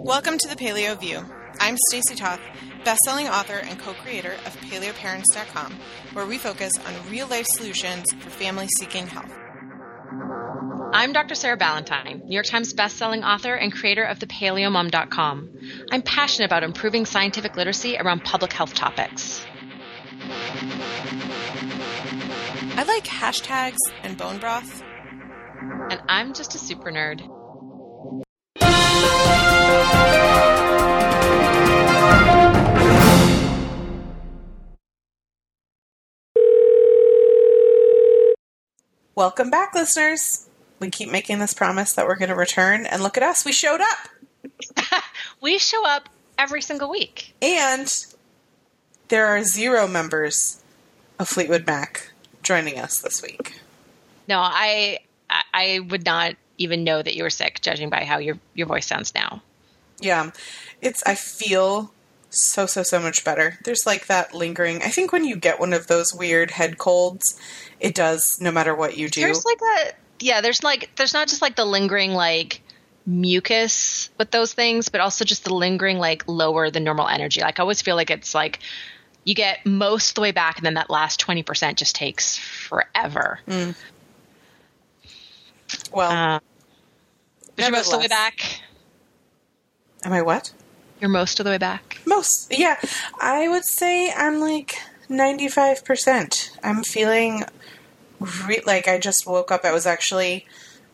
Welcome to the Paleo View. I'm Stacey Toth, best-selling author and co-creator of PaleoParents.com, where we focus on real-life solutions for families seeking health. I'm Dr. Sarah Ballantyne, New York Times best-selling author and creator of thepaleomom.com. I'm passionate about improving scientific literacy around public health topics. I like hashtags and bone broth. And I'm just a super nerd. Welcome back, listeners. We keep making this promise that we're going to return, and look at us. We showed up. We show up every single week. And there are 0 members of Fleetwood Mac joining us this week. No, I would not even know that you were sick, judging by how your voice sounds now. Yeah. I feel so much better. There's like that lingering. I think when you get one of those weird head colds, it does no matter what you do. There's like that. Yeah, there's not just like the lingering like mucus with those things, but also just the lingering like lower than normal energy. Like I always feel like it's like you get most of the way back and then that last 20% just takes forever. Mm. Well, but you're most of the way back. Am I what? You're most of the way back. Most, yeah. I would say I'm like 95%. I'm feeling like I just woke up. I was actually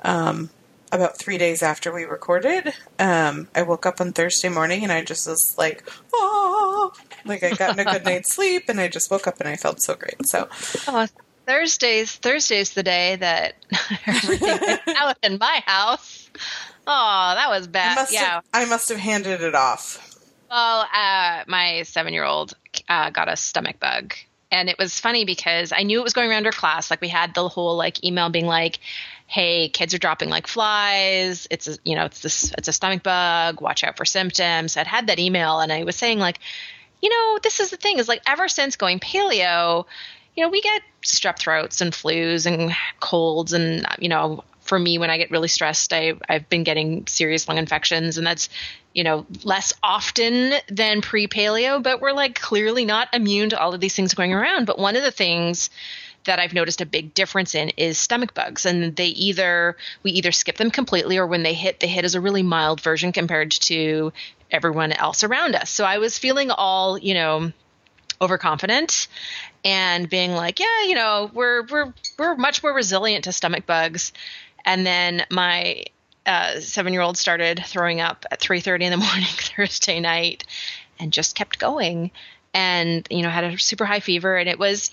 about 3 days after we recorded. I woke up on Thursday morning and I just was like, oh, like I got in a good night's sleep and I just woke up and I felt so great. So, Thursday's the day that everything went out in my house. Oh, that was bad. I must have handed it off. Well, my 7-year-old got a stomach bug. And it was funny because I knew it was going around her class. Like we had the whole like email being like, hey, kids are dropping like flies. It's a stomach bug. Watch out for symptoms. I'd had that email and I was saying like, this is the thing is like ever since going paleo, we get strep throats and flus and colds and, for me, when I get really stressed, I've been getting serious lung infections, and that's, less often than pre-paleo, but we're like clearly not immune to all of these things going around. But one of the things that I've noticed a big difference in is stomach bugs, and we either skip them completely, or when they hit as a really mild version compared to everyone else around us. So I was feeling all, overconfident and being like, yeah, we're much more resilient to stomach bugs. And then my 7-year-old started throwing up at 3:30 in the morning Thursday night and just kept going and, had a super high fever. And it was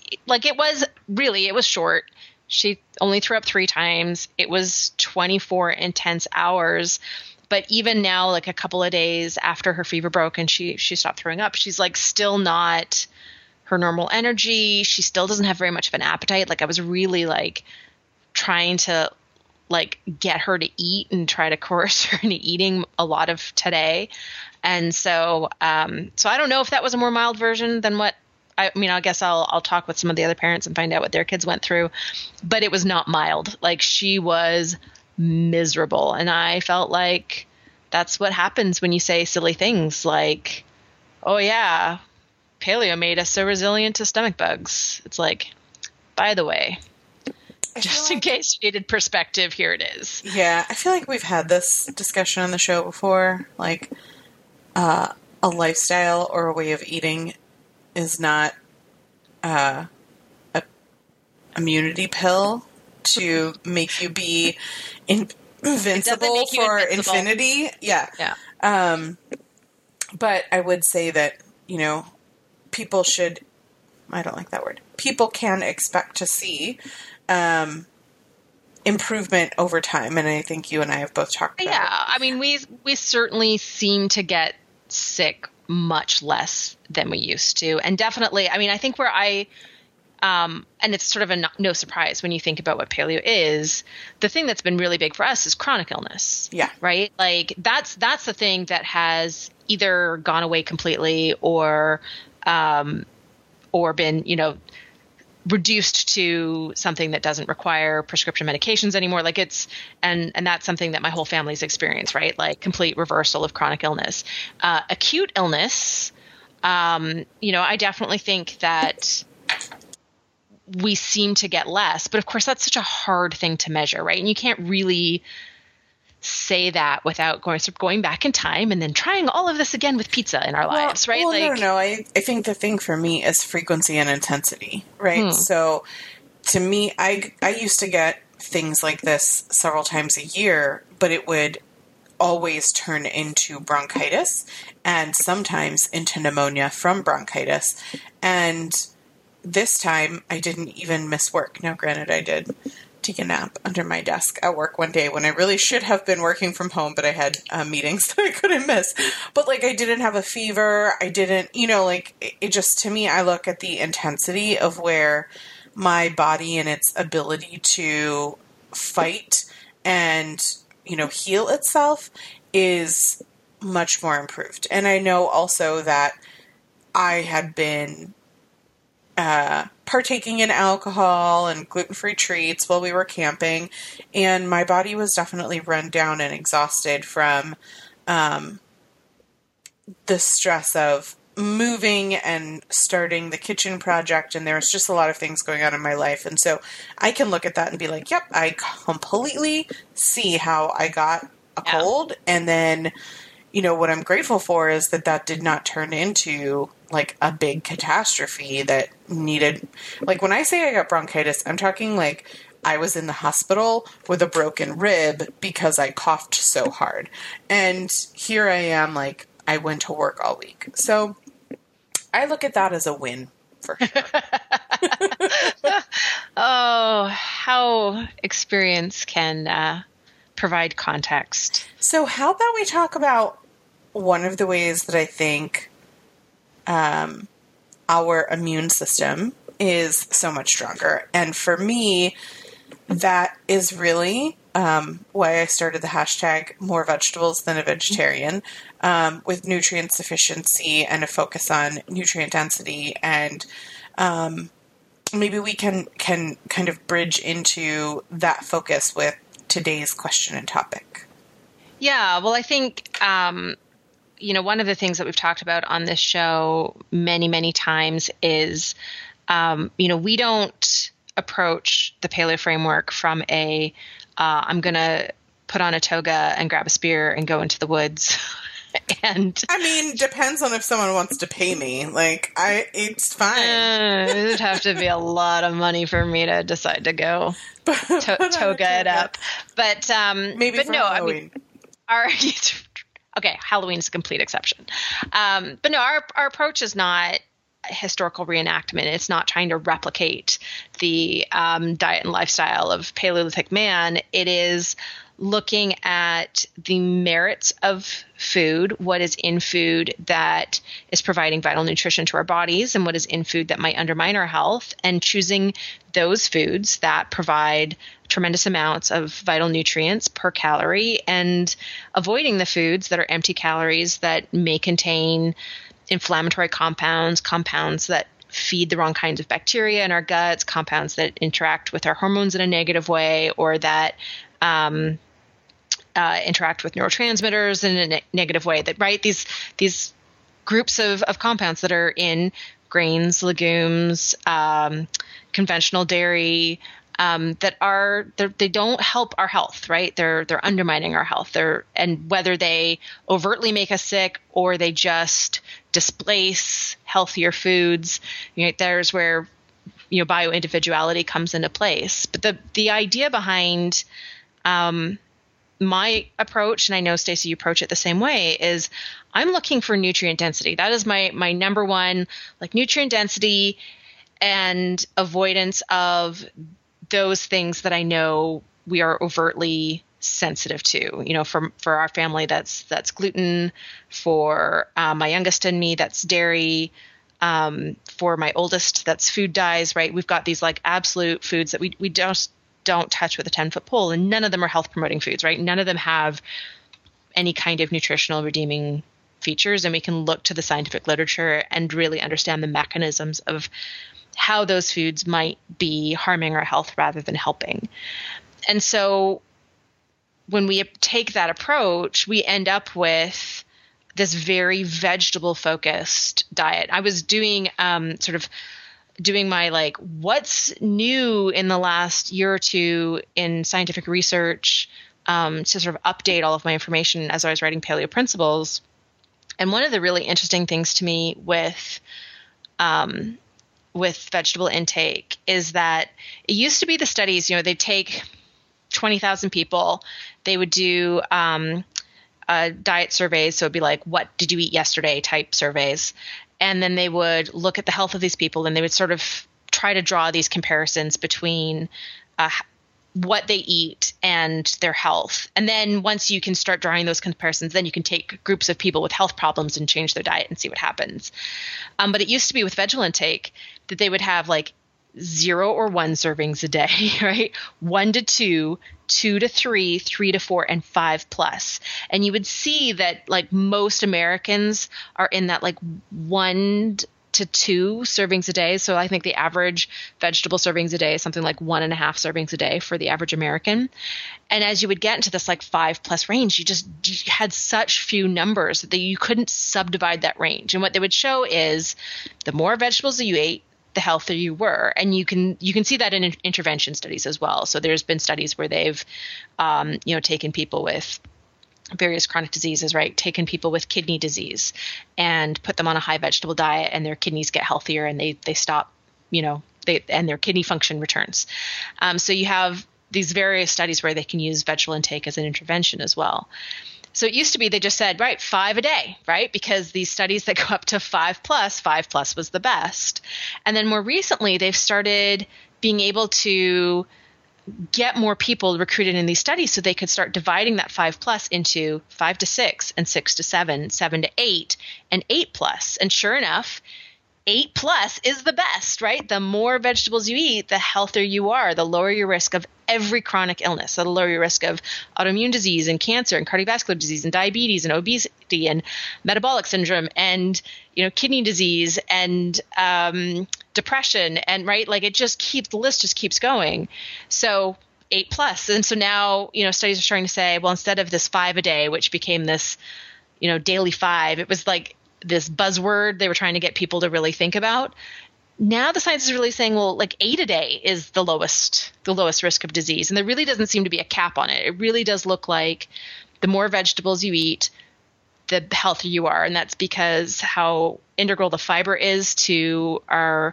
short. She only threw up 3 times. It was 24 intense hours. But even now, like a couple of days after her fever broke and she stopped throwing up, she's like still not her normal energy. She still doesn't have very much of an appetite. Like I was really like trying to like get her to eat and try to coerce her into eating a lot of today. And so I don't know if that was a more mild version than what I guess I'll talk with some of the other parents and find out what their kids went through, but it was not mild. Like she was miserable. And I felt like that's what happens when you say silly things like, oh yeah, paleo made us so resilient to stomach bugs. It's like, by the way, just in case you needed perspective, here it is. Yeah, I feel like we've had this discussion on the show before. Like, a lifestyle or a way of eating is not a immunity pill to make you be invincible for infinity. Yeah. But I would say that, people should, I don't like that word, people can expect to see improvement over time, and I think you and I have both talked about it. Yeah, I mean, we certainly seem to get sick much less than we used to, and definitely, I mean, I think where and it's sort of no surprise when you think about what paleo is, the thing that's been really big for us is chronic illness. Yeah. Right? Like, that's the thing that has either gone away completely or been, reduced to something that doesn't require prescription medications anymore. Like and that's something that my whole family's experienced, right? Like complete reversal of chronic illness. Acute illness, I definitely think that we seem to get less, but of course that's such a hard thing to measure, right? And you can't really say that without going back in time and then trying all of this again with pizza in our lives, right? Well, no. I think the thing for me is frequency and intensity, right? So to me, I used to get things like this several times a year, but it would always turn into bronchitis and sometimes into pneumonia from bronchitis. And this time I didn't even miss work. Now, granted, I did take a nap under my desk at work one day when I really should have been working from home, but I had meetings that I couldn't miss. But like, I didn't have a fever. I didn't, it just, to me, I look at the intensity of where my body and its ability to fight and, heal itself is much more improved. And I know also that I had been partaking in alcohol and gluten-free treats while we were camping, and my body was definitely run down and exhausted from the stress of moving and starting the kitchen project, and there was just a lot of things going on in my life. And so I can look at that and be like, yep, I completely see how I got a cold. And then, what I'm grateful for is that did not turn into like a big catastrophe that needed, like when I say I got bronchitis, I'm talking like I was in the hospital with a broken rib because I coughed so hard. And here I am, like I went to work all week. So I look at that as a win for sure. Oh, how experience can provide context. So how about we talk about one of the ways that I think our immune system is so much stronger. And for me, that is really why I started the hashtag more vegetables than a vegetarian, with nutrient sufficiency and a focus on nutrient density. And maybe we can kind of bridge into that focus with today's question and topic. Yeah, well, I think one of the things that we've talked about on this show many, many times is, we don't approach the paleo framework from I'm going to put on a toga and grab a spear and go into the woods. And I mean, depends on if someone wants to pay me. Like, it's fine. It would have to be a lot of money for me to decide to go toga it up. But maybe but for no, Halloween. Okay, Halloween is a complete exception. But no, our approach is not historical reenactment. It's not trying to replicate the diet and lifestyle of Paleolithic man. It is looking at the merits of food, what is in food that is providing vital nutrition to our bodies, and what is in food that might undermine our health, and choosing those foods that provide tremendous amounts of vital nutrients per calorie, and avoiding the foods that are empty calories that may contain inflammatory compounds that feed the wrong kinds of bacteria in our guts, compounds that interact with our hormones in a negative way, or that interact with neurotransmitters in a negative way. That, right, these groups of compounds that are in grains, legumes, conventional dairy, they don't help our health, right? They're undermining our health. And whether they overtly make us sick or they just displace healthier foods, there's where bioindividuality comes into place. But the idea behind my approach, and I know Stacey, you approach it the same way, is I'm looking for nutrient density. That is my number one, like, nutrient density and avoidance of those things that I know we are overtly sensitive to. For our family, that's gluten. For my youngest and me, that's dairy. For my oldest, that's food dyes, right? We've got these like absolute foods that we don't touch with a 10-foot pole, and none of them are health promoting foods, right? None of them have any kind of nutritional redeeming features, and we can look to the scientific literature and really understand the mechanisms of how those foods might be harming our health rather than helping. And so when we take that approach, we end up with this very vegetable focused diet. I was doing doing my like, what's new in the last year or two in scientific research, to sort of update all of my information as I was writing Paleo Principles. And one of the really interesting things to me with vegetable intake is that it used to be the studies, you know, they'd take 20,000 people, they would do diet surveys. So it'd be like, what did you eat yesterday type surveys. And then they would look at the health of these people and they would sort of try to draw these comparisons between what they eat and their health. And then once you can start drawing those comparisons, then you can take groups of people with health problems and change their diet and see what happens. But it used to be with vegetable intake that they would have like 0 or 1 servings a day, right? 1 to 2, 2 to 3, 3 to 4, and 5+. And you would see that like most Americans are in that like 1 to 2 servings a day. So I think the average vegetable servings a day is something like 1.5 servings a day for the average American. And as you would get into this like 5+ range, you had such few numbers that you couldn't subdivide that range. And what they would show is the more vegetables that you ate, the healthier you were. And you can see that in intervention studies as well. So there's been studies where they've, taken people with various chronic diseases, right? Taken people with kidney disease and put them on a high vegetable diet and their kidneys get healthier and they stop, and their kidney function returns. So you have these various studies where they can use vegetable intake as an intervention as well. So it used to be they just said, right, 5 a day, right? Because these studies that go up to 5+ was the best. And then more recently, they've started being able to get more people recruited in these studies so they could start dividing that 5+ into 5 to 6 and 6 to 7, 7 to 8, and 8+. And sure enough, 8+ is the best, right? The more vegetables you eat, the healthier you are, the lower your risk of every chronic illness. So the lower your risk of autoimmune disease and cancer and cardiovascular disease and diabetes and obesity and metabolic syndrome and, kidney disease and depression. And right, like the list just keeps going. So 8+. And so now, studies are starting to say, well, instead of this 5 a day, which became this, daily 5, it was like this buzzword they were trying to get people to really think about. Now the science is really saying, well, like 8 a day is the lowest risk of disease. And there really doesn't seem to be a cap on it. It really does look like the more vegetables you eat, the healthier you are. And that's because how integral the fiber is to our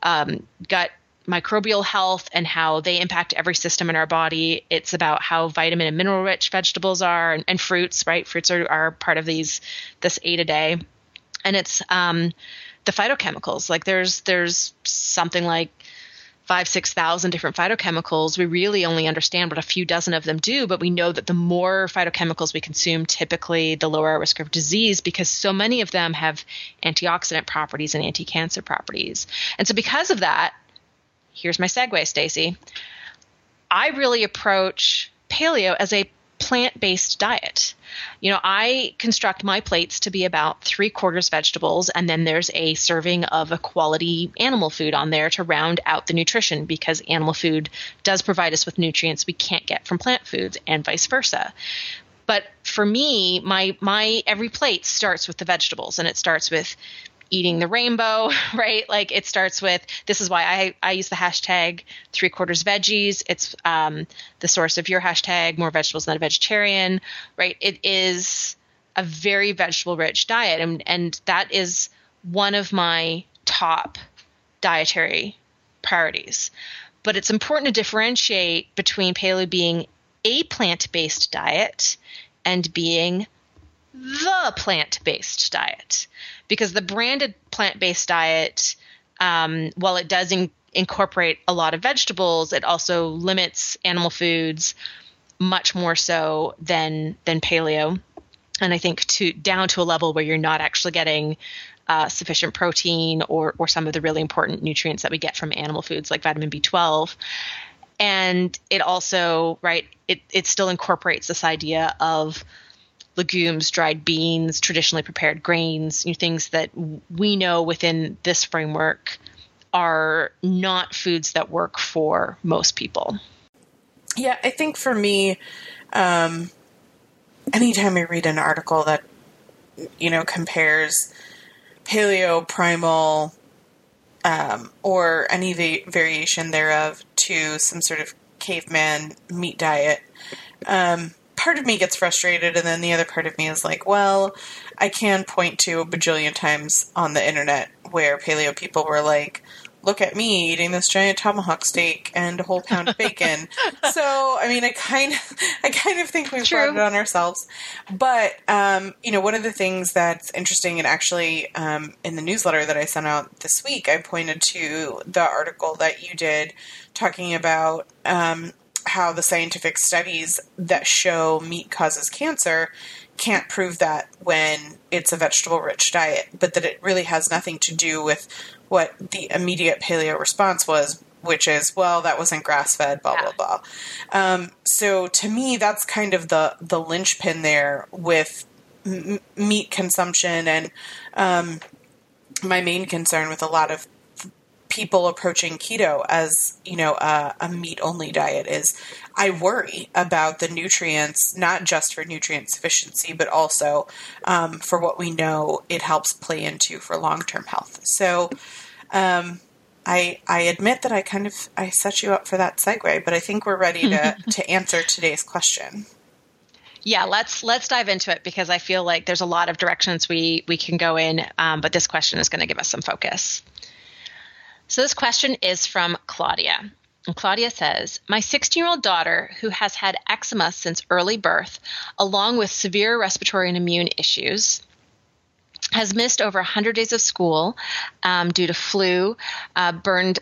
gut microbial health and how they impact every system in our body. It's about how vitamin and mineral rich vegetables are and fruits, right? Fruits are part of this 8 a day. And it's the phytochemicals. Like there's something like 5,000-6,000 different phytochemicals. We really only understand what a few dozen of them do, but we know that the more phytochemicals we consume, typically the lower our risk of disease because so many of them have antioxidant properties and anti-cancer properties. And so because of that, here's my segue, Stacey. I really approach paleo as a plant-based diet. I construct my plates to be about 3/4 vegetables, and then there's a serving of a quality animal food on there to round out the nutrition because animal food does provide us with nutrients we can't get from plant foods and vice versa. But for me, my every plate starts with the vegetables, and it starts with eating the rainbow, right? Like it starts with, this is why I use the hashtag 3/4 veggies. It's the source of your hashtag, more vegetables than a vegetarian, right? It is a very vegetable rich diet. And that is one of my top dietary priorities. But it's important to differentiate between paleo being a plant-based diet and being the plant-based diet. Because the branded plant-based diet, while it does incorporate a lot of vegetables, it also limits animal foods much more so than paleo. And I think down to a level where you're not actually getting sufficient protein or some of the really important nutrients that we get from animal foods like vitamin B12. And it also, right, it still incorporates this idea of legumes, dried beans, traditionally prepared grains, things that we know within this framework are not foods that work for most people. Yeah, I think for me, anytime I read an article that, compares paleo, primal, or any variation thereof to some sort of caveman meat diet, part of me gets frustrated, and then the other part of me is like, well, I can point to a bajillion times on the internet where paleo people were like, look at me eating this giant tomahawk steak and a whole pound of bacon. So, I mean, I kind of think we've brought it on ourselves. But, one of the things that's interesting, and actually in the newsletter that I sent out this week, I pointed to the article that you did talking about how the scientific studies that show meat causes cancer can't prove that when it's a vegetable-rich diet, but that it really has nothing to do with what the immediate paleo response was, which is, well, that wasn't grass-fed, blah, blah, blah. So to me, that's kind of the linchpin there with meat consumption, and my main concern with a lot of people approaching keto as, a meat-only diet is I worry about the nutrients, not just for nutrient sufficiency, but also for what we know it helps play into for long-term health. So I admit that I set you up for that segue, but I think we're ready to answer today's question. Yeah, let's dive into it, because I feel like there's a lot of directions we can go in, but this question is going to give us some focus. So this question is from Claudia. And Claudia says, my 16-year-old daughter, who has had eczema since early birth, along with severe respiratory and immune issues, has missed over 100 days of school due to flu, turned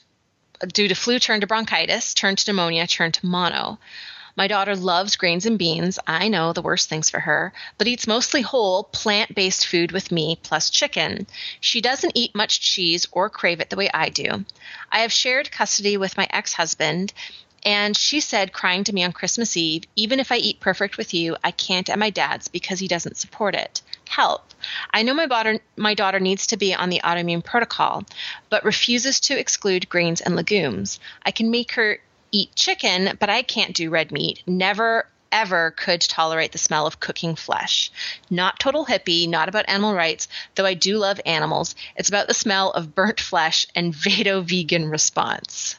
to bronchitis, turned to pneumonia, turned to mono. My daughter loves grains and beans. I know, the worst things for her, but eats mostly whole, plant-based food with me, plus chicken. She doesn't eat much cheese or crave it the way I do. I have shared custody with my ex-husband, and she said, crying to me on Christmas Eve, even if I eat perfect with you, I can't at my dad's because he doesn't support it. Help. I know my daughter needs to be on the autoimmune protocol, but refuses to exclude grains and legumes. I can make her eat chicken, but I can't do red meat. Never, ever could tolerate the smell of cooking flesh. Not total hippie, not about animal rights, though I do love animals. It's about the smell of burnt flesh and Vado vegan response.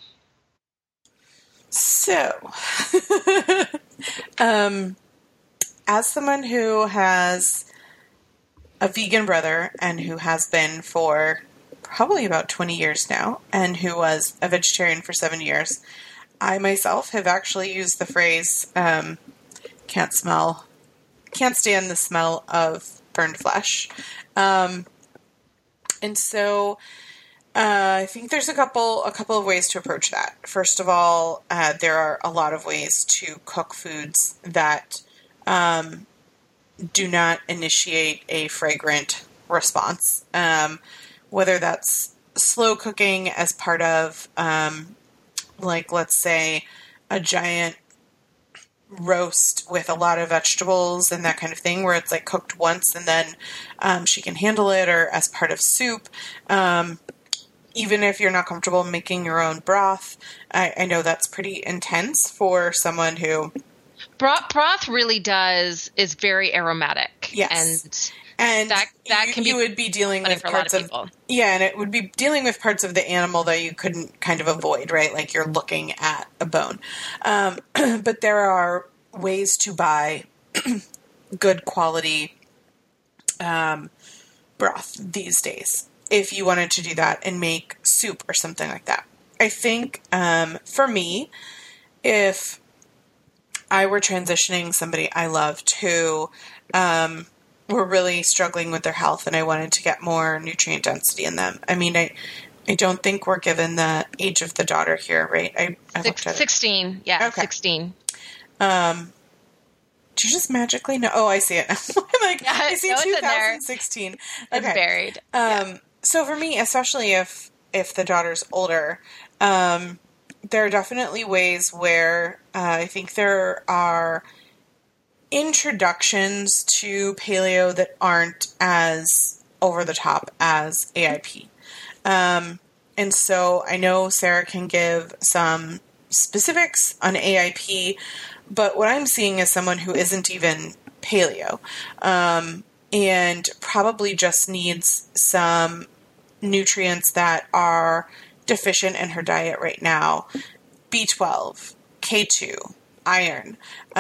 So, as someone who has a vegan brother and who has been for probably about 20 years now, and who was a vegetarian for 7 years, I myself have actually used the phrase, can't stand the smell of burned flesh. And so I think there's a couple of ways to approach that. First of all, there are a lot of ways to cook foods that do not initiate a fragrant response. Whether that's slow cooking as part of, let's say, a giant roast with a lot of vegetables and that kind of thing, where it's like cooked once and then she can handle it, or as part of soup. Even if you're not comfortable making your own broth, I know that's pretty intense for someone who... Broth really is very aromatic. Yes. And that can you would be dealing with parts of and it would be dealing with parts of the animal that you couldn't kind of avoid, right? Like you're looking at a bone. But there are ways to buy good quality broth these days if you wanted to do that and make soup or something like that. I think for me, if I were transitioning somebody I loved who were really struggling with their health and I wanted to get more nutrient density in them. I mean, I don't think we're given the age of the daughter here, right? I looked at 16. Yeah, okay. 16. Do you just magically know? Oh, I see it now. I'm like, yeah, I see 2016. Okay. It's buried. So for me, especially if the daughter's older, there are definitely ways where I think there are introductions to paleo that aren't as over the top as AIP. And so I know Sarah can give some specifics on AIP, but what I'm seeing is someone who isn't even paleo, and probably just needs some nutrients that are deficient in her diet right now. B12, K2, iron,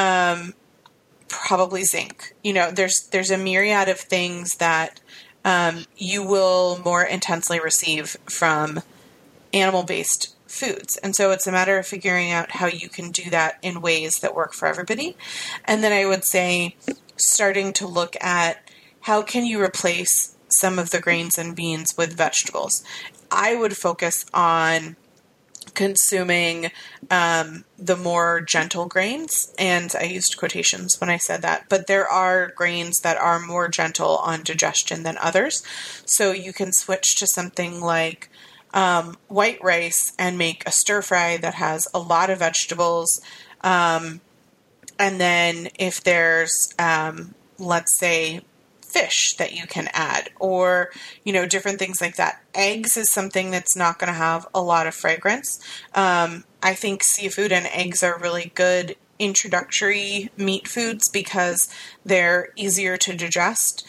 probably zinc. There's a myriad of things that you will more intensely receive from animal-based foods. And so it's a matter of figuring out how you can do that in ways that work for everybody. And then I would say starting to look at how can you replace some of the grains and beans with vegetables. I would focus on consuming the more gentle grains, and I used quotations when I said that, but there are grains that are more gentle on digestion than others. So you can switch to something like white rice and make a stir fry that has a lot of vegetables. And then if there's, let's say, fish that you can add, or, different things like that. Eggs is something that's not going to have a lot of fragrance. I think seafood and eggs are really good introductory meat foods because they're easier to digest.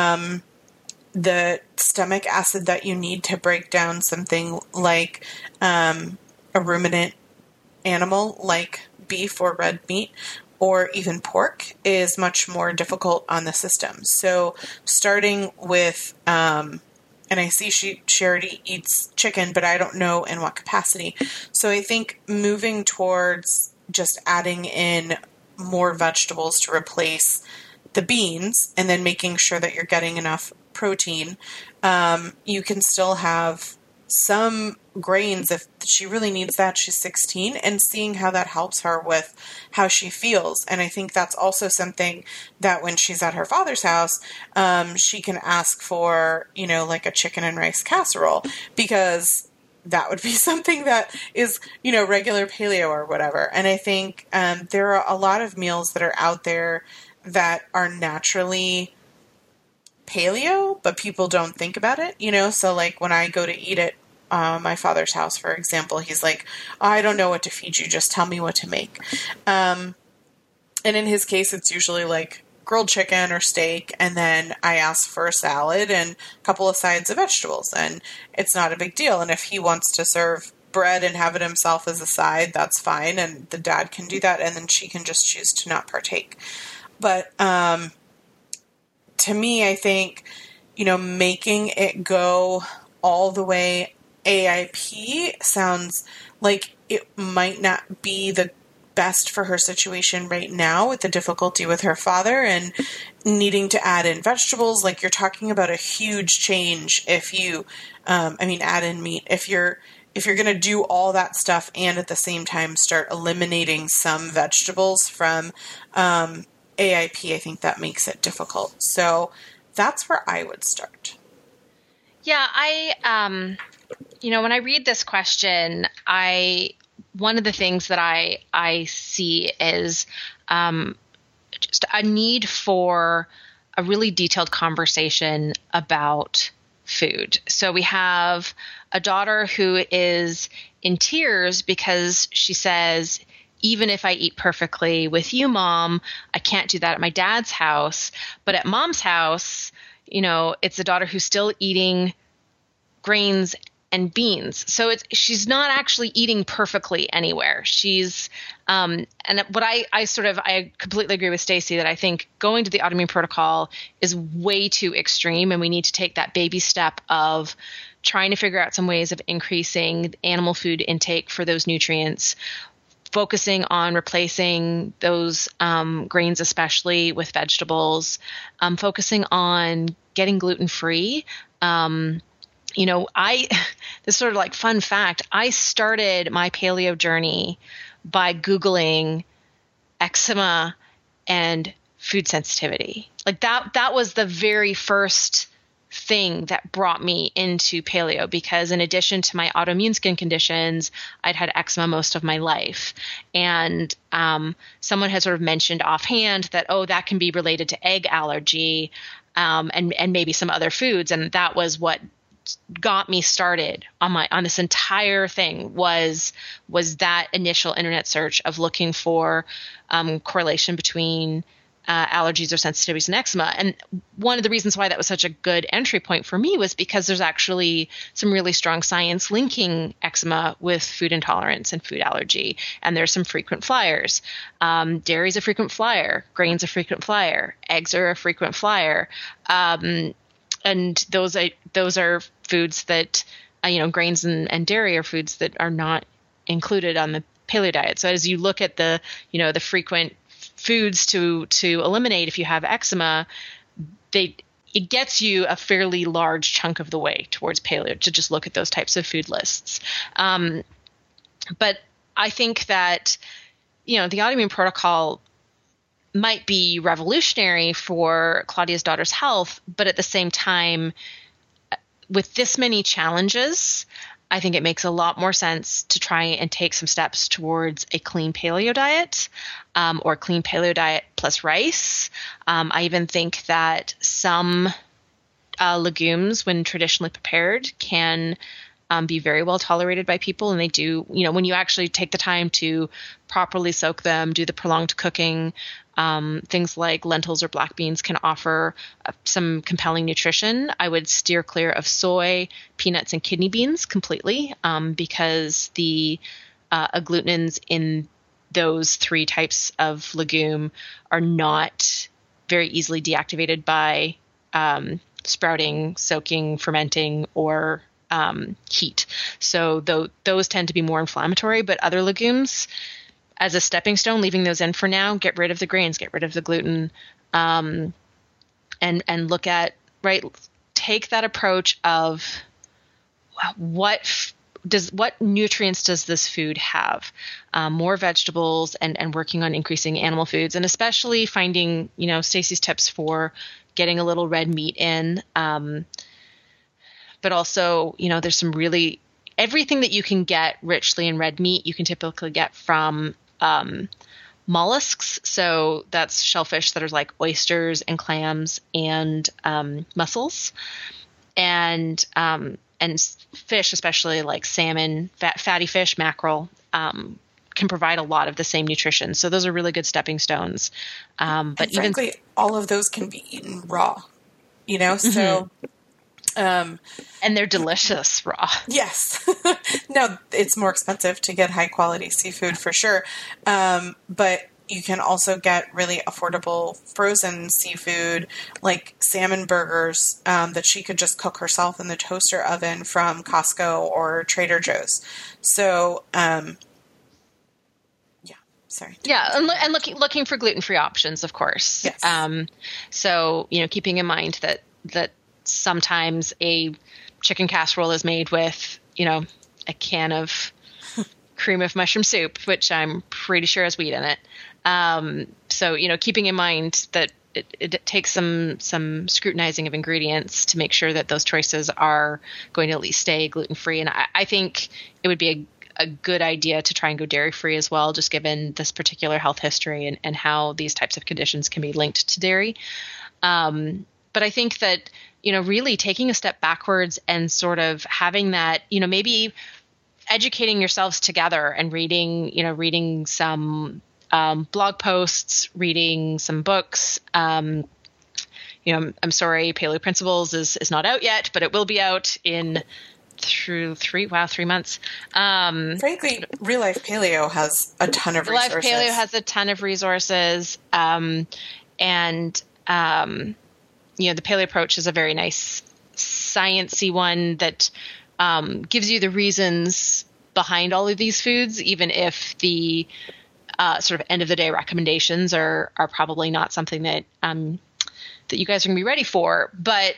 The stomach acid that you need to break down something like a ruminant animal like beef or red meat or even pork is much more difficult on the system. So starting with, and I see she already eats chicken, but I don't know in what capacity. So I think moving towards just adding in more vegetables to replace the beans and then making sure that you're getting enough protein. You can still have some grains if she really needs that. She's 16, and seeing how that helps her with how she feels. And I think that's also something that when she's at her father's house, she can ask for, like a chicken and rice casserole, because that would be something that is, regular paleo or whatever. And I think there are a lot of meals that are out there that are naturally paleo, but people don't think about it, So like when I go to eat at my father's house, for example, he's like, I don't know what to feed you, just tell me what to make. And in his case, it's usually like grilled chicken or steak, and then I ask for a salad and a couple of sides of vegetables, and it's not a big deal. And if he wants to serve bread and have it himself as a side, that's fine, and the dad can do that, and then she can just choose to not partake. But to me, I think, making it go all the way AIP sounds like it might not be the best for her situation right now with the difficulty with her father and needing to add in vegetables. Like, you're talking about a huge change if you, add in meat. If you're going to do all that stuff and at the same time start eliminating some vegetables from AIP, I think that makes it difficult. So that's where I would start. Yeah, when I read this question, one of the things that I see is just a need for a really detailed conversation about food. So we have a daughter who is in tears because she says, even if I eat perfectly with you, Mom, I can't do that at my dad's house. But at Mom's house, it's a daughter who's still eating grains and beans. So she's not actually eating perfectly anywhere. She's, and what I completely agree with Stacey that I think going to the autoimmune protocol is way too extreme, and we need to take that baby step of trying to figure out some ways of increasing animal food intake for those nutrients, focusing on replacing those grains, especially with vegetables, focusing on getting gluten-free. This sort of like fun fact, I started my paleo journey by Googling eczema and food sensitivity. Like that was the very first thing that brought me into paleo, because in addition to my autoimmune skin conditions, I'd had eczema most of my life. And someone had sort of mentioned offhand that, that can be related to egg allergy and maybe some other foods. And that was what got me started on this entire thing was that initial internet search of looking for correlation between allergies or sensitivities and eczema. And one of the reasons why that was such a good entry point for me was because there's actually some really strong science linking eczema with food intolerance and food allergy. And there's some frequent flyers. Dairy's a frequent flyer. Grain's a frequent flyer. Eggs are a frequent flyer. And those are foods that, grains and dairy are foods that are not included on the paleo diet. So as you look at the frequent foods to eliminate if you have eczema, it gets you a fairly large chunk of the way towards paleo to just look at those types of food lists. But I think that, the autoimmune protocol might be revolutionary for Claudia's daughter's health, but at the same time, with this many challenges, I think it makes a lot more sense to try and take some steps towards a clean paleo diet, or clean paleo diet plus rice. I even think that some legumes, when traditionally prepared, can be very well tolerated by people. And they do, when you actually take the time to properly soak them, do the prolonged cooking, things like lentils or black beans can offer some compelling nutrition. I would steer clear of soy, peanuts, and kidney beans completely, because the agglutinins in those three types of legume are not very easily deactivated by sprouting, soaking, fermenting, or heat. So those tend to be more inflammatory, but other legumes, as a stepping stone, leaving those in for now, get rid of the grains, get rid of the gluten, and look at, take that approach of what nutrients does this food have? More vegetables and working on increasing animal foods, and especially finding, Stacey's tips for getting a little red meat in. But also, there's some everything that you can get richly in red meat, you can typically get from mollusks. So that's shellfish that are like oysters and clams and mussels, and fish, especially like salmon, fatty fish, mackerel, can provide a lot of the same nutrition. So those are really good stepping stones. But frankly, all of those can be eaten raw, so. And they're delicious raw. Yes. No, it's more expensive to get high quality seafood for sure. But you can also get really affordable frozen seafood, like salmon burgers, that she could just cook herself in the toaster oven from Costco or Trader Joe's. So, sorry. Yeah, and looking for gluten-free options, of course. Yes. So, keeping in mind that sometimes a chicken casserole is made with, a can of cream of mushroom soup, which I'm pretty sure has wheat in it. So, keeping in mind that it takes some scrutinizing of ingredients to make sure that those choices are going to at least stay gluten-free. And I think it would be a good idea to try and go dairy-free as well, just given this particular health history and how these types of conditions can be linked to dairy. But I think that, really taking a step backwards and sort of having that, maybe educating yourselves together and reading some blog posts, reading some books. I'm sorry, Paleo Principles is not out yet, but it will be out in 3 months. Frankly, Real Life Paleo has a ton of resources. Real Life Paleo has a ton of resources. The paleo approach is a very nice sciencey one that gives you the reasons behind all of these foods, even if the sort of end of the day recommendations are probably not something that that you guys are going to be ready for. But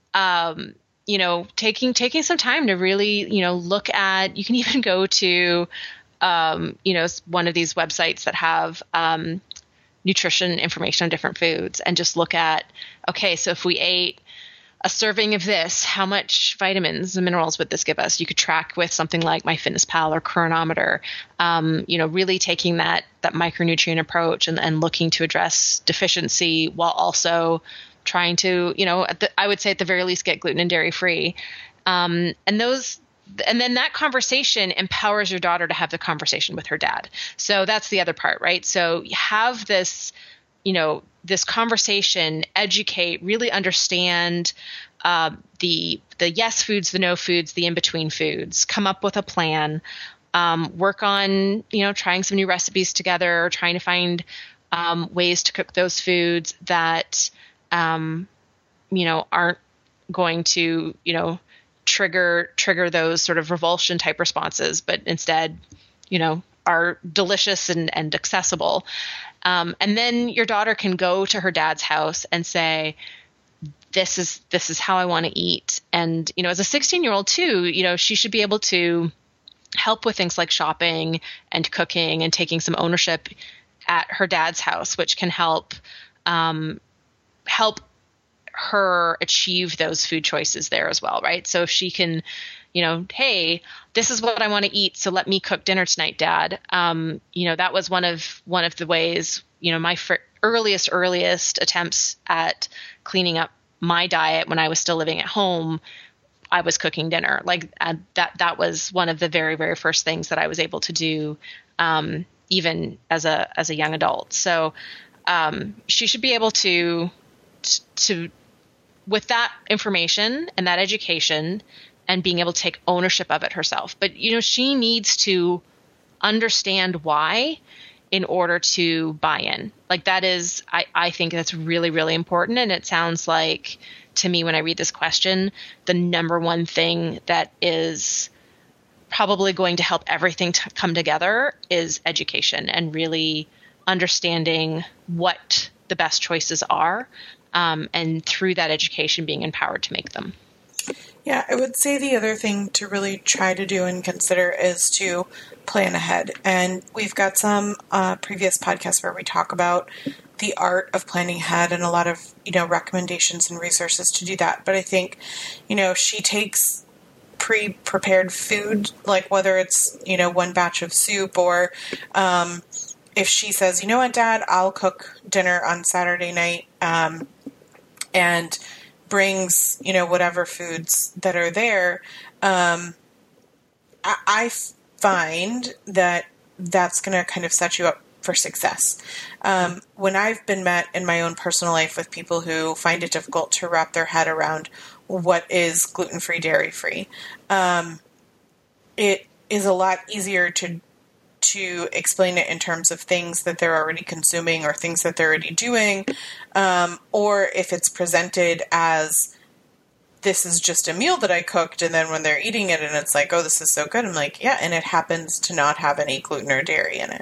taking some time to really look at, you can even go to one of these websites that have nutrition information on different foods and just look at, okay, so if we ate a serving of this, how much vitamins and minerals would this give us? You could track with something like MyFitnessPal or Chronometer, really taking that micronutrient approach and looking to address deficiency while also trying to, I would say at the very least get gluten and dairy free. And then that conversation empowers your daughter to have the conversation with her dad. So that's the other part, right? So you have this, this conversation, educate, really understand the yes foods, the no foods, the in-between foods, come up with a plan, work on, trying some new recipes together, or trying to find ways to cook those foods that, aren't going to, trigger those sort of revulsion type responses, but instead, are delicious and accessible. And then your daughter can go to her dad's house and say, this is how I want to eat. And, as a 16-year-old too, she should be able to help with things like shopping and cooking and taking some ownership at her dad's house, which can help her achieve those food choices there as well, right? So if she can, hey, this is what I want to eat, so let me cook dinner tonight, Dad. That was one of the ways, my earliest attempts at cleaning up my diet when I was still living at home, I was cooking dinner. Like that was one of the very, very first things that I was able to do, even as a young adult. So she should be able to with that information and that education and being able to take ownership of it herself. But, she needs to understand why in order to buy in. Like that is, I think that's really, really important. And it sounds like to me, when I read this question, the number one thing that is probably going to help everything to come together is education and really understanding what the best choices are. And through that education, being empowered to make them. Yeah, I would say the other thing to really try to do and consider is to plan ahead. And we've got some previous podcasts where we talk about the art of planning ahead and a lot of, recommendations and resources to do that. But I think, she takes pre-prepared food, like whether it's, one batch of soup or if she says, you know what, Dad, I'll cook dinner on Saturday night, and brings, whatever foods that are there, I find that that's going to kind of set you up for success. When I've been met in my own personal life with people who find it difficult to wrap their head around what is gluten-free, dairy-free, it is a lot easier to explain it in terms of things that they're already consuming or things that they're already doing, or if it's presented as this is just a meal that I cooked, and then when they're eating it and it's like, oh, this is so good, I'm like, yeah, and it happens to not have any gluten or dairy in it.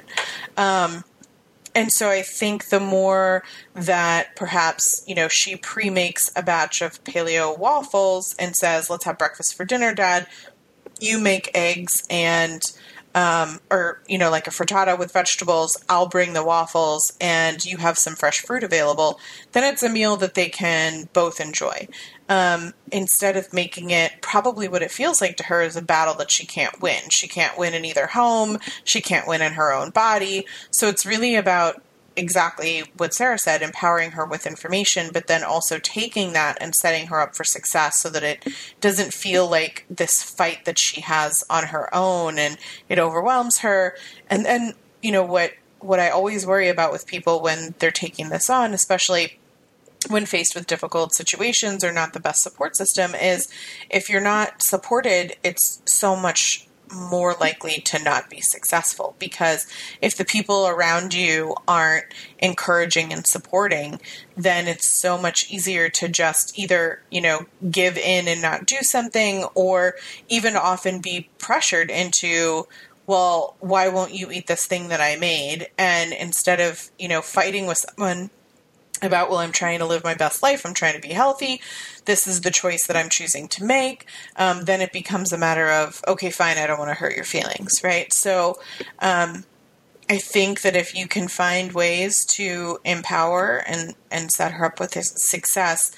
And so I think the more that perhaps, she pre-makes a batch of paleo waffles and says, let's have breakfast for dinner, Dad, you make eggs and or, like a frittata with vegetables, I'll bring the waffles and you have some fresh fruit available, then it's a meal that they can both enjoy. Instead of making it probably what it feels like to her is a battle that she can't win. She can't win in either home. She can't win in her own body. So it's really about exactly what Sarah said, empowering her with information, but then also taking that and setting her up for success so that it doesn't feel like this fight that she has on her own and it overwhelms her. And then, what I always worry about with people when they're taking this on, especially when faced with difficult situations or not the best support system, is if you're not supported, it's so much more likely to not be successful, because if the people around you aren't encouraging and supporting, then it's so much easier to just either, give in and not do something, or even often be pressured into, well, why won't you eat this thing that I made? And instead of, fighting with someone about, well, I'm trying to live my best life, I'm trying to be healthy, this is the choice that I'm choosing to make, then it becomes a matter of, okay, fine, I don't want to hurt your feelings, right? So I think that if you can find ways to empower and set her up with success,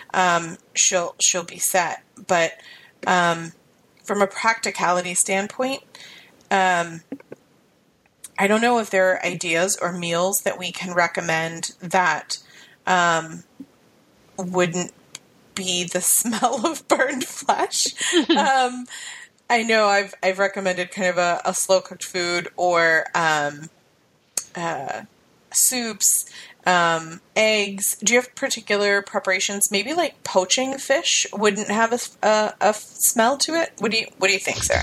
she'll be set. But from a practicality standpoint, I don't know if there are ideas or meals that we can recommend that wouldn't be the smell of burned flesh. I know I've recommended kind of a slow cooked food or soups, eggs. Do you have particular preparations? Maybe like poaching fish wouldn't have a smell to it. What do you think, Sarah?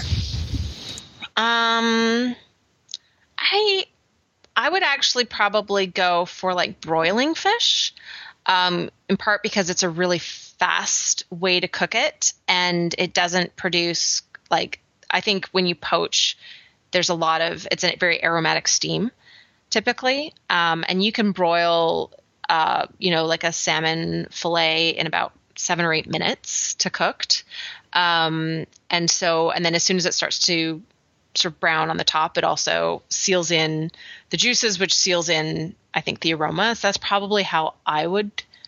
I would actually probably go for like broiling fish, in part because it's a really fast way to cook it and it doesn't produce like, I think when you poach, it's a very aromatic steam typically. And you can broil, like a salmon fillet in about 7 or 8 minutes to cooked. And then as soon as it starts to sort of brown on the top, it also seals in the juices, which seals in, I think, the aroma. So that's probably how I would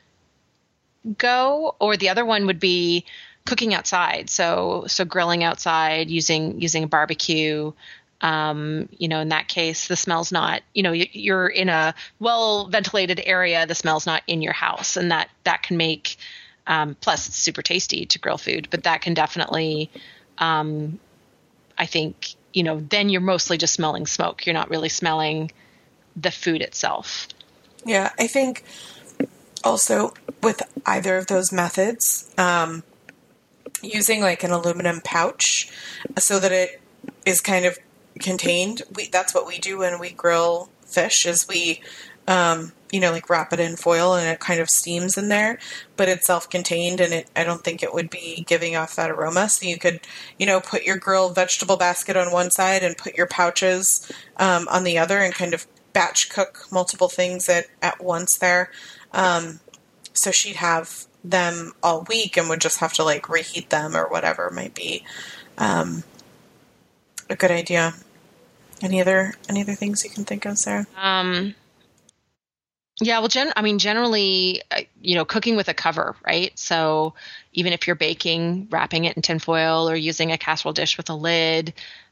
go. Or the other one would be cooking outside. So grilling outside using a barbecue. In that case, the smell's not, you're in a well ventilated area. The smell's not in your house, and that can make, plus it's super tasty to grill food, but that can definitely, I think, then you're mostly just smelling smoke. You're not really smelling the food itself. Yeah, I think also with either of those methods, using like an aluminum pouch so that it is kind of contained. That's what we do when we grill fish is we, like wrap it in foil and it kind of steams in there, but it's self-contained and I don't think it would be giving off that aroma. So you could, put your grilled vegetable basket on one side and put your pouches on the other and kind of batch cook multiple things at once there. So she'd have them all week and would just have to like reheat them or whatever might be a good idea. Any other things you can think of, Sarah? Yeah, well, generally, cooking with a cover, right? So even if you're baking, wrapping it in tinfoil or using a casserole dish with a lid,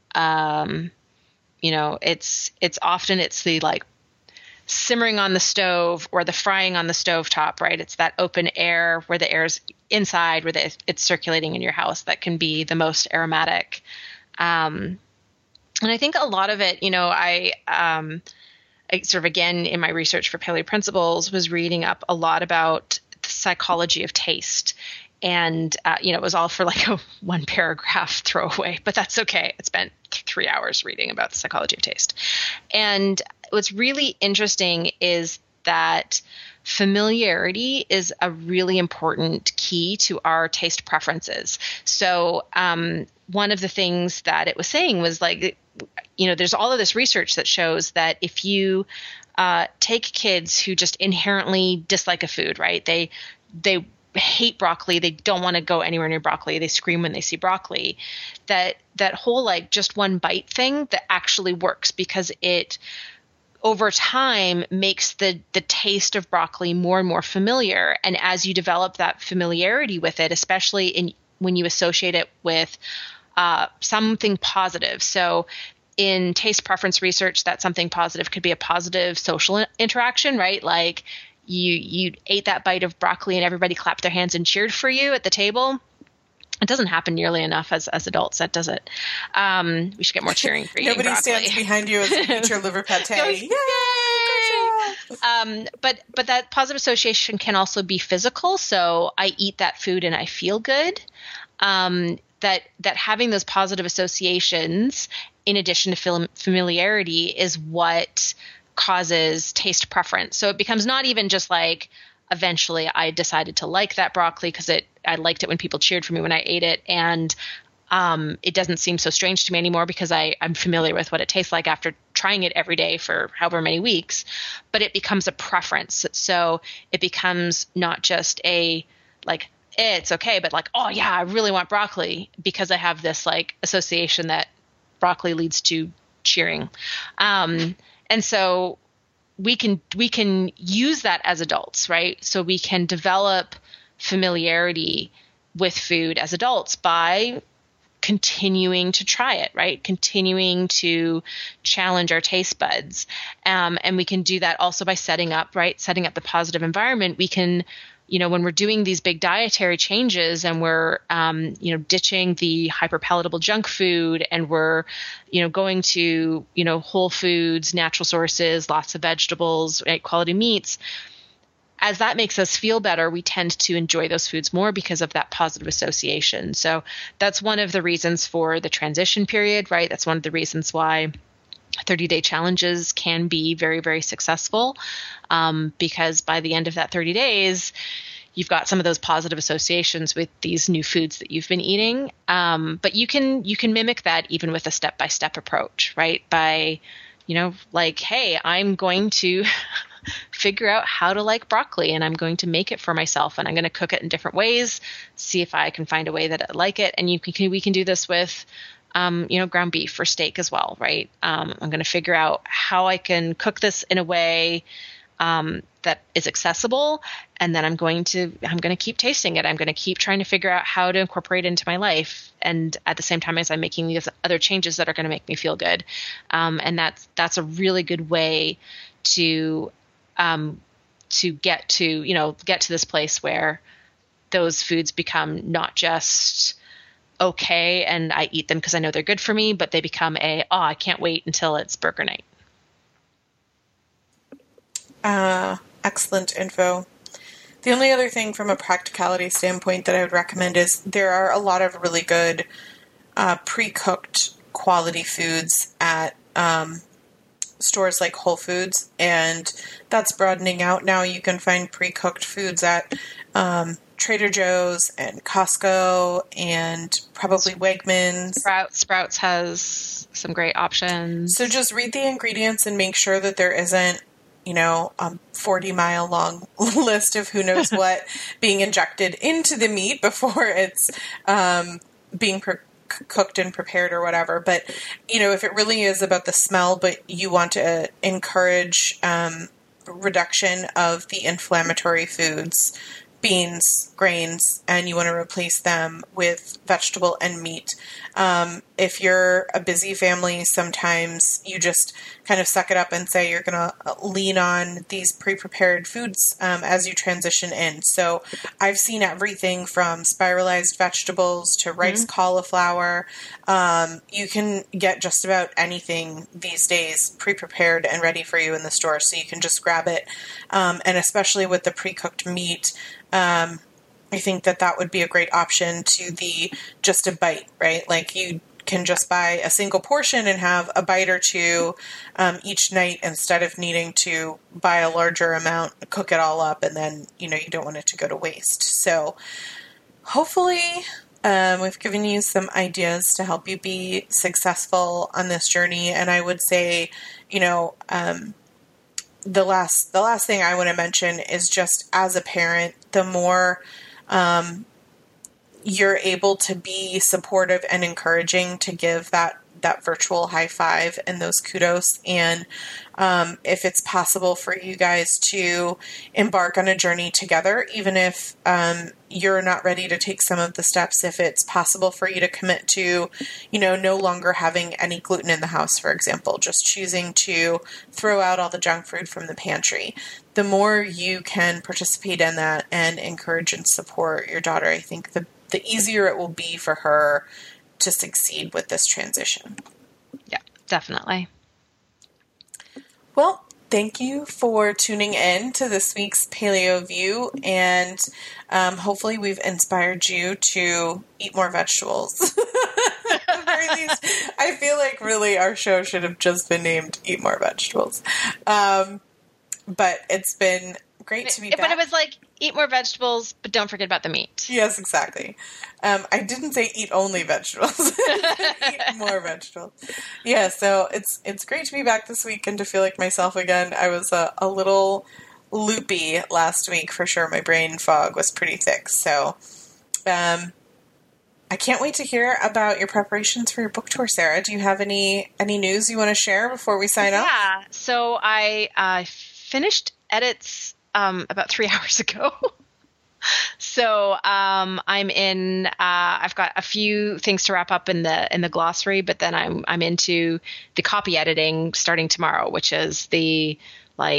it's often the like simmering on the stove or the frying on the stove top, right? It's that open air where the air's inside, where it's circulating in your house that can be the most aromatic. And I think a lot of it, I sort of, again, in my research for Paleo Principles, was reading up a lot about the psychology of taste. And, it was all for like a 1 paragraph throwaway, but that's okay. I spent 3 hours reading about the psychology of taste. And what's really interesting is that familiarity is a really important key to our taste preferences. So one of the things that it was saying was like, there's all of this research that shows that if you take kids who just inherently dislike a food, right? They hate broccoli. They don't want to go anywhere near broccoli. They scream when they see broccoli. That whole like just one bite thing that actually works because it over time makes the taste of broccoli more and more familiar. And as you develop that familiarity with it, especially when you associate it with something positive. So in taste preference research, that something positive could be a positive social interaction, right? Like you ate that bite of broccoli and everybody clapped their hands and cheered for you at the table. It doesn't happen nearly enough as adults, that does it. We should get more cheering for eating broccoli. Nobody stands behind you as you eat your liver pate. Yay! But that positive association can also be physical. So I eat that food and I feel good. That having those positive associations in addition to familiarity is what causes taste preference. So it becomes not even just like eventually I decided to like that broccoli because I liked it when people cheered for me when I ate it, and it doesn't seem so strange to me anymore because I'm familiar with what it tastes like after trying it every day for however many weeks. But it becomes a preference. So it becomes not just a like it's okay, but like, oh yeah, I really want broccoli because I have this like association that broccoli leads to cheering. And so we can use that as adults, right? So we can develop familiarity with food as adults by continuing to try it, right? Continuing to challenge our taste buds. And we can do that also by setting up the positive environment. We can, when we're doing these big dietary changes and we're, ditching the hyperpalatable junk food and we're, going to, whole foods, natural sources, lots of vegetables, right, quality meats, as that makes us feel better, we tend to enjoy those foods more because of that positive association. So that's one of the reasons for the transition period, right? That's one of the reasons why 30-day challenges can be very, very successful, because by the end of that 30 days, you've got some of those positive associations with these new foods that you've been eating. But you can mimic that even with a step-by-step approach, right? By, hey, I'm going to figure out how to like broccoli and I'm going to make it for myself and I'm going to cook it in different ways, see if I can find a way that I like it. And we can do this with, ground beef or steak as well, right? I'm going to figure out how I can cook this in a way that is accessible, and then I'm going to keep tasting it. I'm going to keep trying to figure out how to incorporate it into my life, and at the same time as I'm making these other changes that are going to make me feel good. And that's a really good way to get to this place where those foods become not just okay and I eat them because I know they're good for me, but they become I can't wait until it's burger night. Excellent info. The only other thing from a practicality standpoint that I would recommend is there are a lot of really good pre-cooked quality foods at stores like Whole Foods, and that's broadening out now. You can find pre-cooked foods at Trader Joe's and Costco and probably Wegmans. Sprouts has some great options. So just read the ingredients and make sure that there isn't, a 40-mile long list of who knows what being injected into the meat before it's being cooked and prepared or whatever. But, if it really is about the smell, but you want to encourage reduction of the inflammatory foods, beans, grains, and you want to replace them with vegetable and meat. If you're a busy family, sometimes you just kind of suck it up and say you're going to lean on these pre-prepared foods as you transition in. So I've seen everything from spiralized vegetables to rice cauliflower. You can get just about anything these days pre-prepared and ready for you in the store, so you can just grab it. And especially with the pre-cooked meat, I think that would be a great option to the just a bite, right? Like you can just buy a single portion and have a bite or two each night instead of needing to buy a larger amount, cook it all up, and then, you don't want it to go to waste. So hopefully we've given you some ideas to help you be successful on this journey. And I would say, the last thing I want to mention is just as a parent, the more you're able to be supportive and encouraging, to give that virtual high five and those kudos. And if it's possible for you guys to embark on a journey together, even if you're not ready to take some of the steps, if it's possible for you to commit to, no longer having any gluten in the house, for example, just choosing to throw out all the junk food from the pantry. The more you can participate in that and encourage and support your daughter, I think the easier it will be for her to succeed with this transition. Yeah, definitely. Well, thank you for tuning in to this week's Paleo View, and hopefully we've inspired you to eat more vegetables. At the very least, I feel like really our show should have just been named Eat More Vegetables. But it's been great to be back. But it was like, eat more vegetables, but don't forget about the meat. Yes, exactly. I didn't say eat only vegetables. Eat more vegetables. Yeah, so it's great to be back this week and to feel like myself again. I was a little loopy last week for sure. My brain fog was pretty thick. So I can't wait to hear about your preparations for your book tour, Sarah. Do you have any news you want to share before we sign off? Yeah, so I finished edits about 3 hours ago. So I'm in. I've got a few things to wrap up in the glossary, but then I'm into the copy editing starting tomorrow, which is the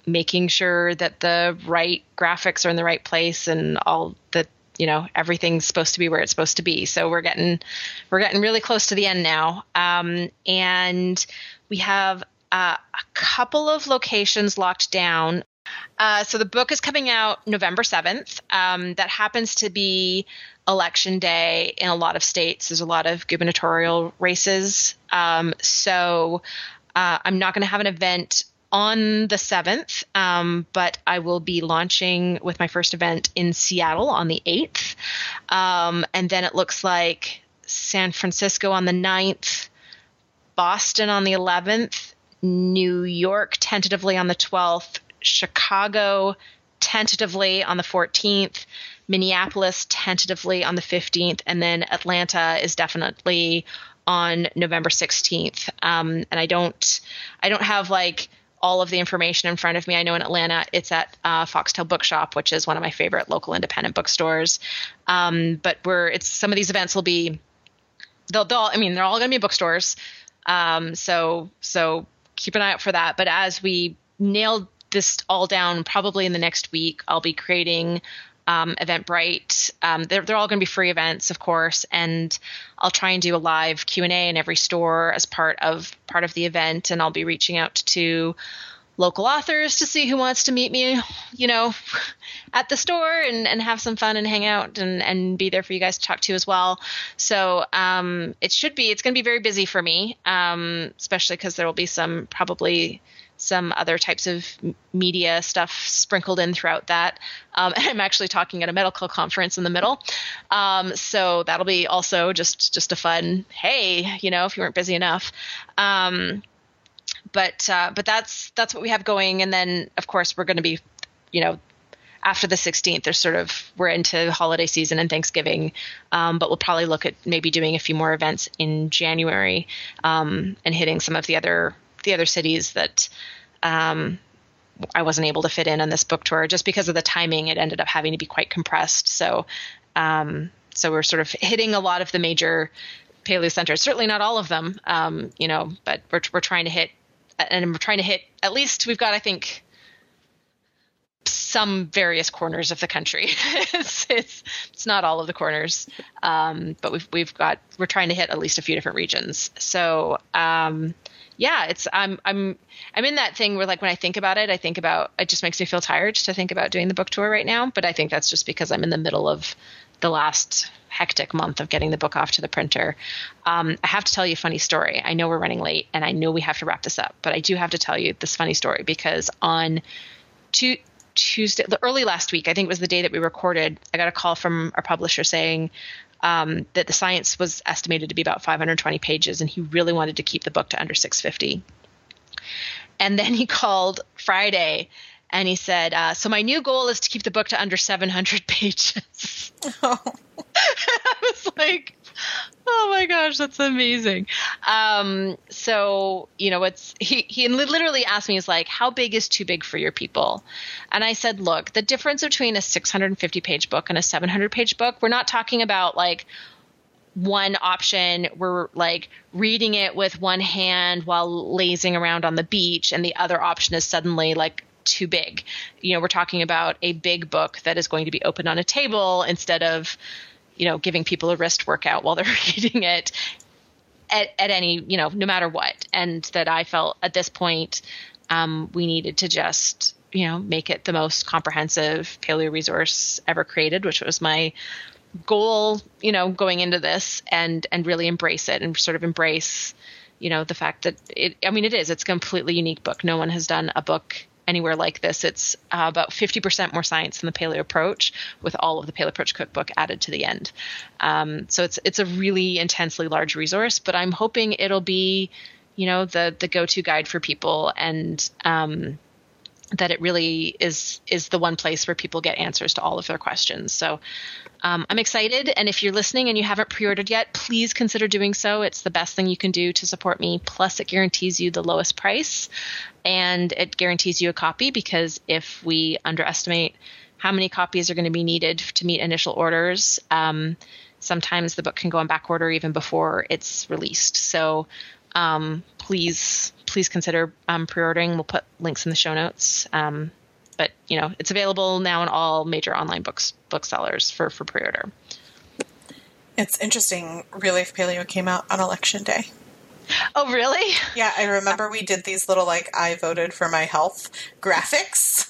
making sure that the right graphics are in the right place and all that, everything's supposed to be where it's supposed to be. So we're getting really close to the end now. And we have a couple of locations locked down. So the book is coming out November 7th. That happens to be election day in a lot of states. There's a lot of gubernatorial races. So I'm not going to have an event on the 7th, but I will be launching with my first event in Seattle on the 8th. And then it looks like San Francisco on the 9th, Boston on the 11th, New York tentatively on the 12th, Chicago tentatively on the 14th, Minneapolis tentatively on the 15th, and then Atlanta is definitely on November 16th. And I don't have like all of the information in front of me. I know in Atlanta it's at Foxtail Bookshop, which is one of my favorite local independent bookstores. But some of these events will be, they're all going to be bookstores. So keep an eye out for that. But as we nail this all down, probably in the next week, I'll be creating Eventbrite. They're all going to be free events, of course, and I'll try and do a live Q&A in every store as part of the event, and I'll be reaching out to local authors to see who wants to meet me, at the store and have some fun and hang out and be there for you guys to talk to as well. So it's going to be very busy for me, especially because there will be probably some other types of media stuff sprinkled in throughout that. And I'm actually talking at a medical conference in the middle. So that'll be also just a fun, hey, if you weren't busy enough. But that's what we have going. And then of course we're going to be, after the 16th, we're into holiday season and Thanksgiving. But we'll probably look at maybe doing a few more events in January, and hitting some of the other cities that I wasn't able to fit in on this book tour just because of the timing. It ended up having to be quite compressed. So we're sort of hitting a lot of the major paleo centers, certainly not all of them, but we're trying to hit, and we're trying to hit, at least we've got, I think, some various corners of the country. It's not all of the corners, but we're trying to hit at least a few different regions. So, yeah, I'm in that thing where, like, when I think about it, it just makes me feel tired to think about doing the book tour right now. But I think that's just because I'm in the middle of the last hectic month of getting the book off to the printer. I have to tell you a funny story. I know we're running late and I know we have to wrap this up, but I do have to tell you this funny story because on Tuesday, early last week, I think it was the day that we recorded, I got a call from our publisher saying that the science was estimated to be about 520 pages, and he really wanted to keep the book to under 650. And then he called Friday, and he said, so my new goal is to keep the book to under 700 pages. Oh. I was like, oh my gosh, that's amazing. So, he literally asked me, he's like, how big is too big for your people? And I said, look, the difference between a 650 page book and a 700 page book, we're not talking about like one option. We're like reading it with one hand while lazing around on the beach, and the other option is suddenly like too big. We're talking about a big book that is going to be open on a table instead of, giving people a wrist workout while they're reading it at any, no matter what. And that I felt at this point, we needed to just, make it the most comprehensive paleo resource ever created, which was my goal, going into this, and really embrace it and sort of embrace, the fact that it's a completely unique book. No one has done a book anywhere like this. It's about 50% more science than the Paleo Approach, with all of the Paleo Approach cookbook added to the end. So it's a really intensely large resource, but I'm hoping it'll be, the go-to guide for people, and that it really is the one place where people get answers to all of their questions. So I'm excited. And if you're listening and you haven't pre-ordered yet, please consider doing so. It's the best thing you can do to support me. Plus, it guarantees you the lowest price, and it guarantees you a copy, because if we underestimate how many copies are going to be needed to meet initial orders, sometimes the book can go on back order even before it's released. So please consider pre-ordering. We'll put links in the show notes. But it's available now in all major online booksellers for pre-order. It's interesting. Real Life Paleo came out on election day. Oh, really? Yeah, I remember we did these little, I voted for my health graphics.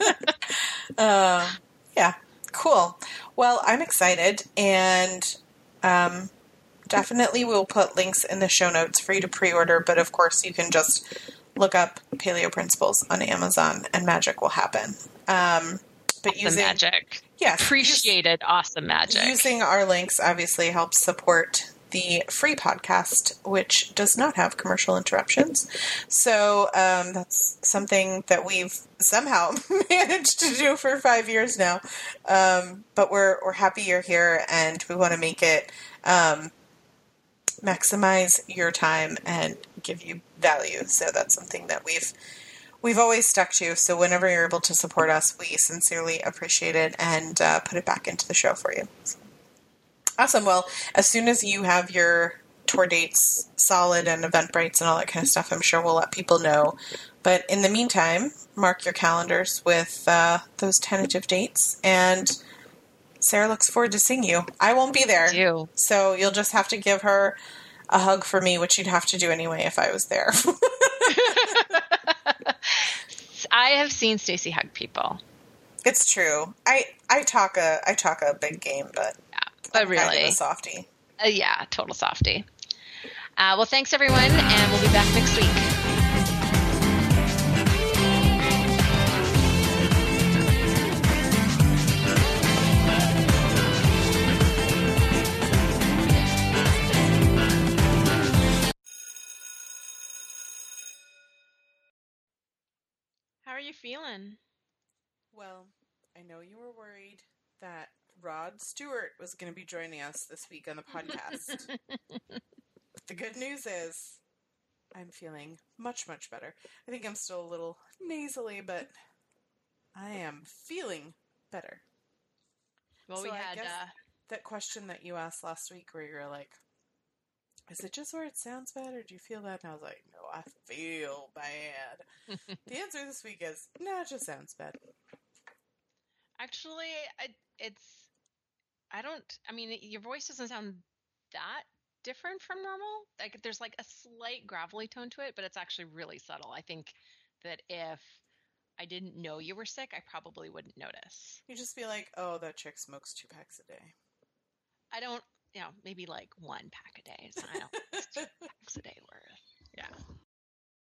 Yeah, cool. Well, I'm excited, and definitely we'll put links in the show notes for you to pre-order, but of course you can just look up Paleo Principles on Amazon, and magic will happen. But using magic. Yes. Appreciated awesome magic. Using our links obviously helps support the free podcast, which does not have commercial interruptions. So that's something that we've somehow managed to do for 5 years now. But we're happy you're here, and we want to make it maximize your time and give you value. So that's something that we've always stuck to. So whenever you're able to support us, we sincerely appreciate it and put it back into the show for you. Awesome. Well, as soon as you have your tour dates solid and Eventbrites and all that kind of stuff, I'm sure we'll let people know. But in the meantime, mark your calendars with those tentative dates. And Sarah looks forward to seeing you. I won't be there. So you'll just have to give her a hug for me, which you'd have to do anyway if I was there. I have seen Stacey hug people. It's true. I talk a big game, but but really, kind of a softie. Yeah, total softie. Well, thanks everyone, and we'll be back next week. How are you feeling? Well, I know you were worried that Rod Stewart was going to be joining us this week on the podcast. But the good news is I'm feeling much, much better. I think I'm still a little nasally, but I am feeling better. Well, so we had that question that you asked last week where you were like, is it just where it sounds bad, or do you feel bad? And I was like, no, I feel bad. The answer this week is, no, it just sounds bad. Actually, your voice doesn't sound that different from normal. Like, there's like a slight gravelly tone to it, but it's actually really subtle. I think that if I didn't know you were sick, I probably wouldn't notice. You just be like, oh, that chick smokes 2 packs a day. I don't, maybe like 1 pack a day. It's 2 packs a day worth. Yeah.